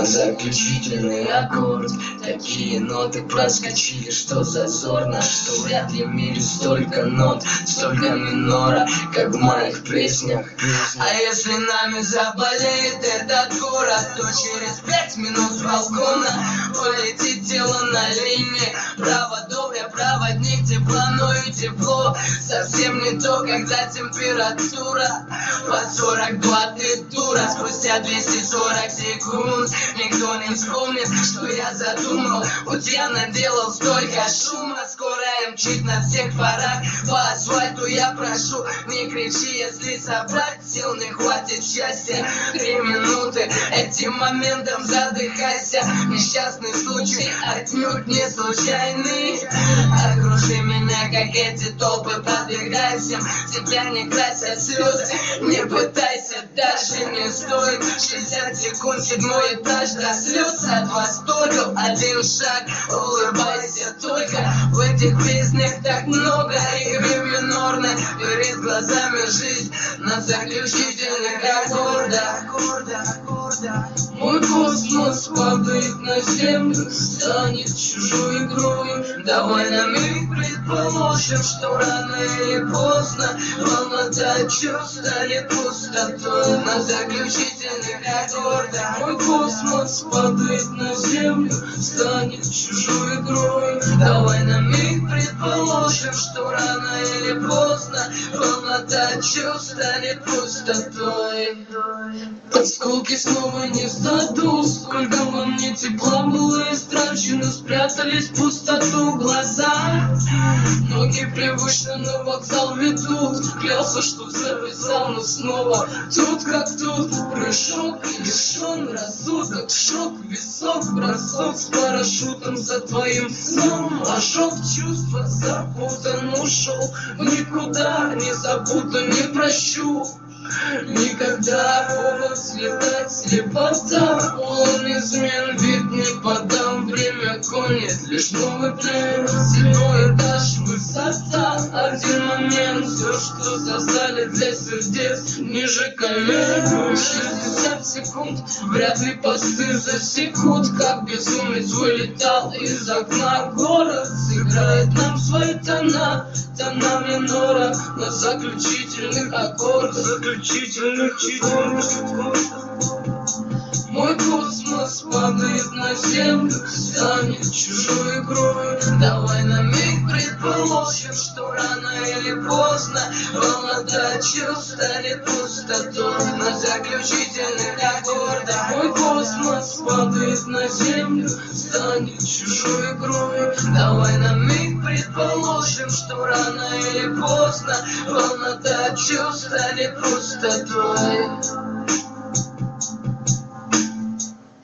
на заключительный аккорд. Такие ноты проскочили, что зазорно, что вряд ли в мире столько нот, столько минора, как в моих песнях. А если нами заболеет этот город, то через 5 минут с балкона полетит тело на линии проводов. Я проводник тепла, но и тепло совсем не то, когда температура под 42, ты дура. Спустя 240 секунд никто не вспомнит, что я задумал. Путь я наделал столько шума, скоро мчит на всех парах. По асфальту я прошу, не кричи, если собрать сил не хватит счастья. 3 минуты, этим моментом задыхайся. Несчастный случай отнюдь не случайный. Окружи меня, как эти толпы, подвигай всем. Тебя не красят слезы, не пытайся, даже не стоит. 60 секунд, 7-й этаж, до слез от восторга. Один шаг, улыбайся только. В этих песнях так много игры минорной. Перед глазами жизнь на заключительных аккордах. Мой космос падает на землю, станет чужой игрой. Давай на миг предположим, что рано или поздно полнота чувств станет пустотой. На заключительных аккордах мой космос падает на землю, станет чужой игрой. Давай на миг предположим, что рано или поздно полнота чувств станет пустотой. Осколки снова не сдадут, сколько во мне тепла было истрачено, спрятались в пустоту глаза. Ноги привычно на вокзал ведут, клялся, что завязал, но снова тут как тут. Прыжок, лишен рассудок, шок, висок, бросок с парашютом за твоим сном. Ожог чувства запутан, ушел никуда, не забуду, не прощу. Никогда повод слетать, слепота. Он измен, вид не подам, время гонит, лишь новый плен. 7-й этаж, высота, один момент. Все, что создали для сердец, ниже колен. 60 секунд, вряд ли посты засекут, как безумец вылетал из окна. Город сыграет нам свои тона, тона минора на заключительных аккордах. Мой космос падает на землю, станет чужой игрой. Давай на миг предположим, что рано или поздно полнота чувств станет пустотой. На заключительных аккордах мой космос падает на землю, станет чужой игрой. Давай на миг предположим, что рано или поздно полнота чувств станет пустотой.